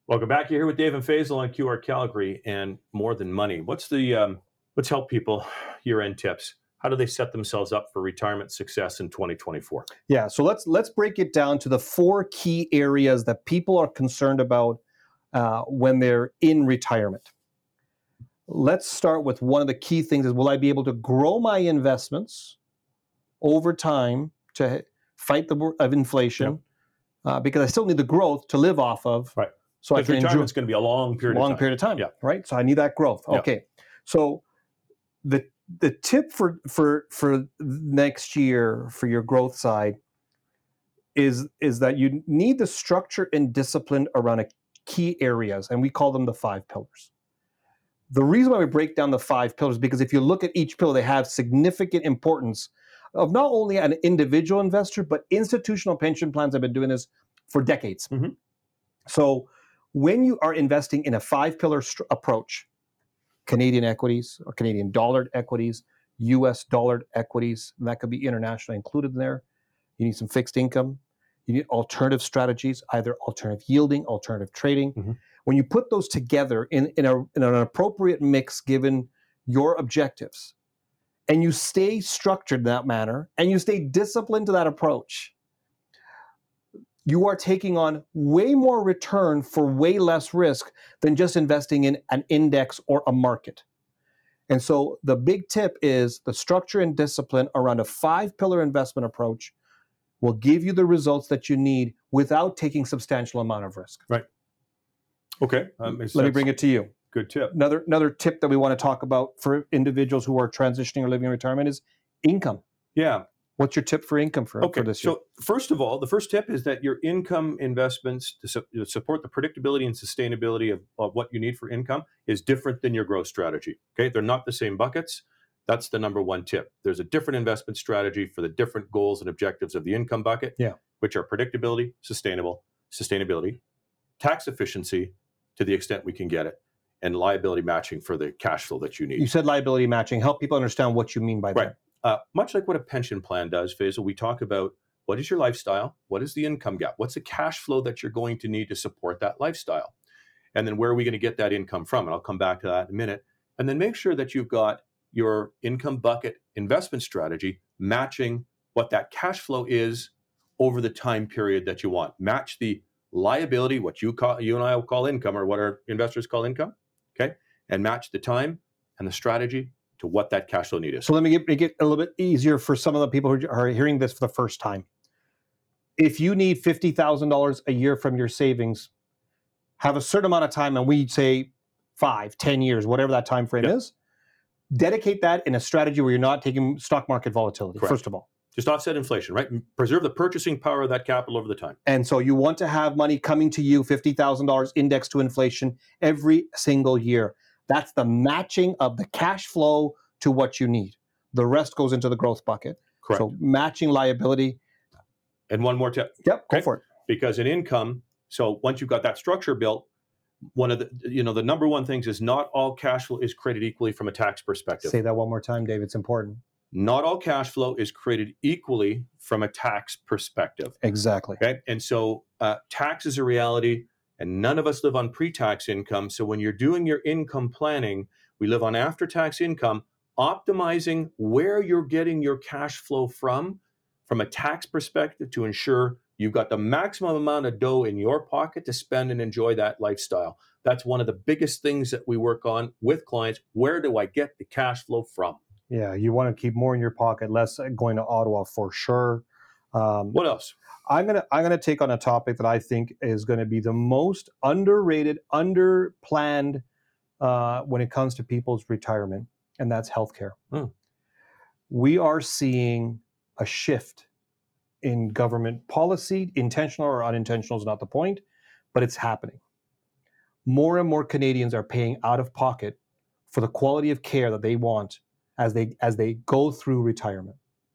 Welcome back. You're here with Dave and Faisal on QR Calgary and More Than Money. Let's help people year-end tips. How do they set themselves up for retirement success in 2024? Yeah, so let's break it down to the four key areas that people are concerned about when they're in retirement. Let's start with one of the key things is, will I be able to grow my investments over time to fight of inflation? Yep. Because I still need the growth to live off of. Right. So I can enjoy retirement's going to be a long period of time. Yeah. Right? So I need that growth. Yeah. Okay. So the tip for next year for your growth side is that you need the structure and discipline around key areas, and we call them the 5 pillars. The reason why we break down the 5 pillars is because if you look at each pillar, they have significant importance of not only an individual investor, but institutional pension plans have been doing this for decades. Mm-hmm. So when you are investing in a 5-pillar approach, Canadian equities or Canadian dollared equities, US dollared equities, and that could be internationally included in there. You need some fixed income. You need alternative strategies, either alternative yielding, alternative trading. Mm-hmm. When you put those together in an appropriate mix given your objectives, and you stay structured in that manner, and you stay disciplined to that approach, you are taking on way more return for way less risk than just investing in an index or a market. And so the big tip is the structure and discipline around a 5-pillar investment approach will give you the results that you need without taking substantial amount of risk. Right. Okay. Let me bring it to you. Good tip. Another tip that we want to talk about for individuals who are transitioning or living in retirement is income. Yeah. What's your tip for income for this year? So first of all, the first tip is that your income investments to support the predictability and sustainability of what you need for income is different than your growth strategy. Okay, they're not the same buckets. That's the number one tip. There's a different investment strategy for the different goals and objectives of the income bucket, which are predictability, sustainability, tax efficiency to the extent we can get it, and liability matching for the cash flow that you need. You said liability matching. Help people understand what you mean by that. Right. Much like what a pension plan does, Faisal, we talk about what is your lifestyle, what is the income gap, what's the cash flow that you're going to need to support that lifestyle, and then where are we going to get that income from? And I'll come back to that in a minute. And then make sure that you've got your income bucket investment strategy matching what that cash flow is over the time period that you want. Match the liability, what you and I will call income, or what our investors call income, okay, and match the time and the strategy to what that cash flow need is. So let me make it a little bit easier for some of the people who are hearing this for the first time. If you need $50,000 a year from your savings, have a certain amount of time, and we say 5, 10 years, whatever that time frame is, dedicate that in a strategy where you're not taking stock market volatility. Correct. First of all. Just offset inflation, right? Preserve the purchasing power of that capital over the time. And so you want to have money coming to you, $50,000 indexed to inflation every single year. That's the matching of the cash flow to what you need. The rest goes into the growth bucket. Correct. So matching liability. And one more tip. Yep, go for it. Because in income, so once you've got that structure built, one of the number one things is not all cash flow is created equally from a tax perspective. Say that one more time, Dave. It's important. Not all cash flow is created equally from a tax perspective. Exactly. Okay. And so tax is a reality, and none of us live on pre-tax income. So when you're doing your income planning, we live on after-tax income, optimizing where you're getting your cash flow from a tax perspective to ensure you've got the maximum amount of dough in your pocket to spend and enjoy that lifestyle. That's one of the biggest things that we work on with clients. Where do I get the cash flow from? Yeah, you want to keep more in your pocket, less going to Ottawa for sure. What else? I'm gonna take on a topic that I think is going to be the most underrated, underplanned when it comes to people's retirement, and that's healthcare. We are seeing a shift in government policy, intentional or unintentional is not the point, but it's happening. More and more Canadians are paying out of pocket for the quality of care that they want as they go through retirement.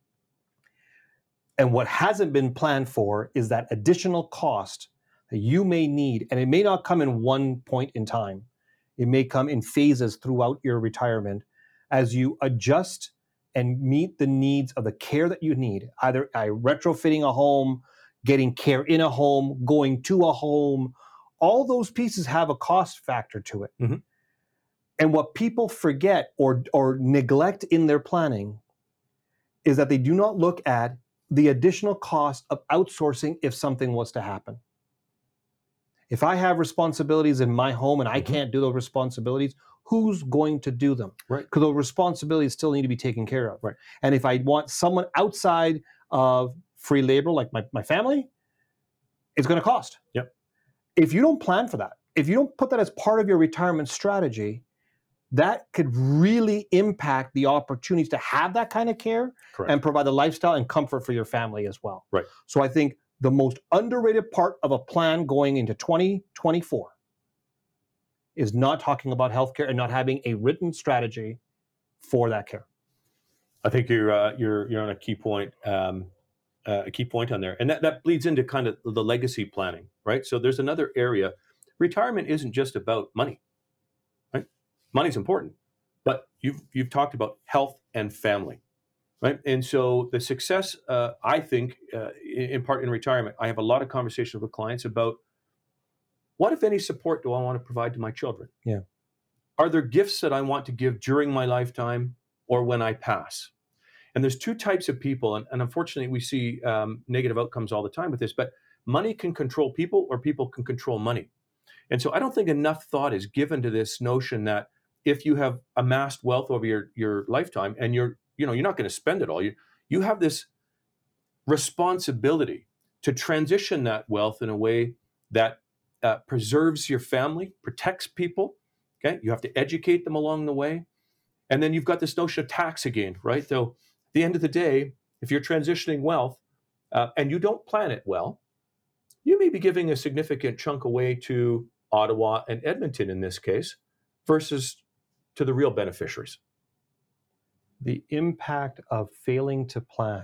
And what hasn't been planned for is that additional cost that you may need, and it may not come in one point in time. It may come in phases throughout your retirement as you adjust and meet the needs of the care that you need, either retrofitting a home, getting care in a home, going to a home, all those pieces have a cost factor to it. Mhm. And what people forget or neglect in their planning is that they do not look at the additional cost of outsourcing if something was to happen. If I have responsibilities in my home and I can't do those responsibilities, who's going to do them? Right. Because those responsibilities still need to be taken care of. Right. And if I want someone outside of free labor, like my family, it's going to cost. Yep. If you don't plan for that, if you don't put that as part of your retirement strategy, that could really impact the opportunities to have that kind of care. Correct. And provide the lifestyle and comfort for your family as well. Right. So I think the most underrated part of a plan going into 2024 is not talking about healthcare and not having a written strategy for that care. I think you're on a key point on there, and that bleeds into kind of the legacy planning, right? So there's another area. Retirement isn't just about money, right? Money's important, but you've talked about health and family, right? And so the success, I think, in part in retirement, I have a lot of conversations with clients about what, if any, support do I want to provide to my children? Yeah. Are there gifts that I want to give during my lifetime or when I pass? And there's two types of people, and unfortunately we see negative outcomes all the time with this, but money can control people or people can control money. And so I don't think enough thought is given to this notion that if you have amassed wealth over your lifetime and you're not going to spend it all, you have this responsibility to transition that wealth in a way that preserves your family, protects people. Okay, you have to educate them along the way. And then you've got this notion of tax again, right? So at the end of the day, if you're transitioning wealth and you don't plan it well, you may be giving a significant chunk away to Ottawa and Edmonton in this case, versus to the real beneficiaries. The impact of failing to plan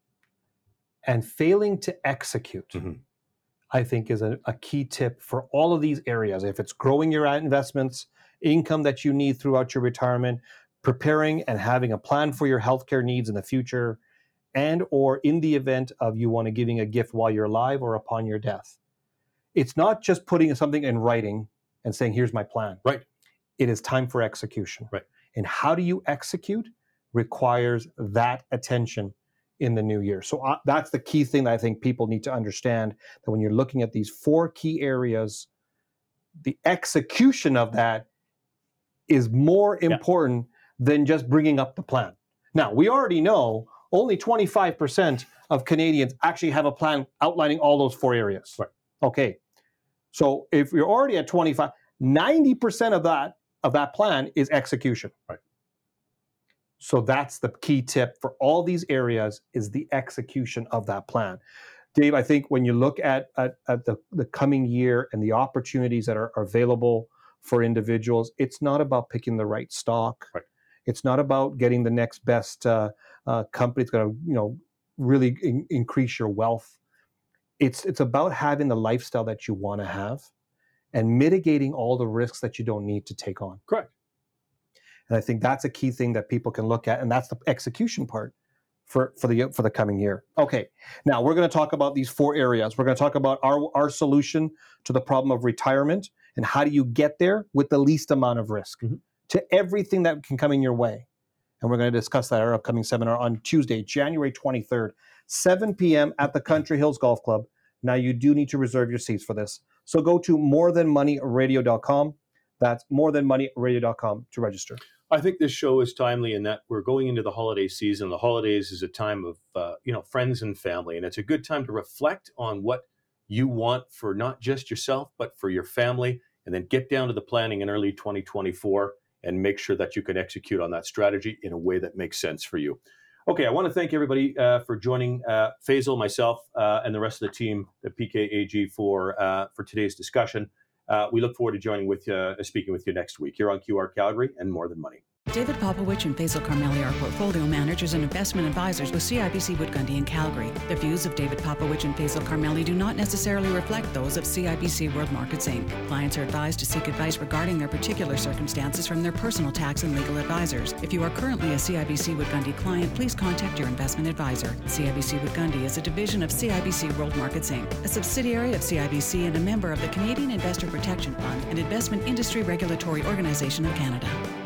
and failing to execute, I think, is a key tip for all of these areas. If it's growing your investments, income that you need throughout your retirement, preparing and having a plan for your healthcare needs in the future, and or in the event of you want to giving a gift while you're alive or upon your death. It's not just putting something in writing and saying, here's my plan. Right. It is time for execution. Right. And how do you execute requires that attention in the new year. So that's the key thing that I think people need to understand, that when you're looking at these 4 key areas, the execution of that is more important than just bringing up the plan. Now, we already know only 25% of Canadians actually have a plan outlining all those 4 areas. Right. Okay. So if you're already at 25, 90% of that plan is execution. Right. So that's the key tip for all these areas, is the execution of that plan. Dave, I think when you look at the coming year and the opportunities that are available for individuals, it's not about picking the right stock. Right. It's not about getting the next best company that's going to really increase your wealth. It's about having the lifestyle that you want to have and mitigating all the risks that you don't need to take on. Correct. And I think that's a key thing that people can look at, and that's the execution part for the coming year. Okay, now we're going to talk about these 4 areas. We're going to talk about our solution to the problem of retirement and how do you get there with the least amount of risk to everything that can come in your way. And we're going to discuss that at our upcoming seminar on Tuesday, January 23rd, 7 p.m. at the Country Hills Golf Club. Now, you do need to reserve your seats for this. So go to morethanmoneyradio.com. That's morethanmoneyradio.com to register. I think this show is timely in that we're going into the holiday season. The holidays is a time of friends and family, and it's a good time to reflect on what you want for not just yourself, but for your family, and then get down to the planning in early 2024 and make sure that you can execute on that strategy in a way that makes sense for you. Okay, I want to thank everybody for joining Faisal, myself, and the rest of the team at PKAG for today's discussion. We look forward to speaking with you next week here on QR Calgary and More Than Money. David Popowich and Faisal Karmali are portfolio managers and investment advisors with CIBC Wood Gundy in Calgary. The views of David Popowich and Faisal Karmali do not necessarily reflect those of CIBC World Markets Inc. Clients are advised to seek advice regarding their particular circumstances from their personal tax and legal advisors. If you are currently a CIBC Wood Gundy client, please contact your investment advisor. CIBC Wood Gundy is a division of CIBC World Markets Inc., a subsidiary of CIBC and a member of the Canadian Investor Protection Fund and Investment Industry Regulatory Organization of Canada.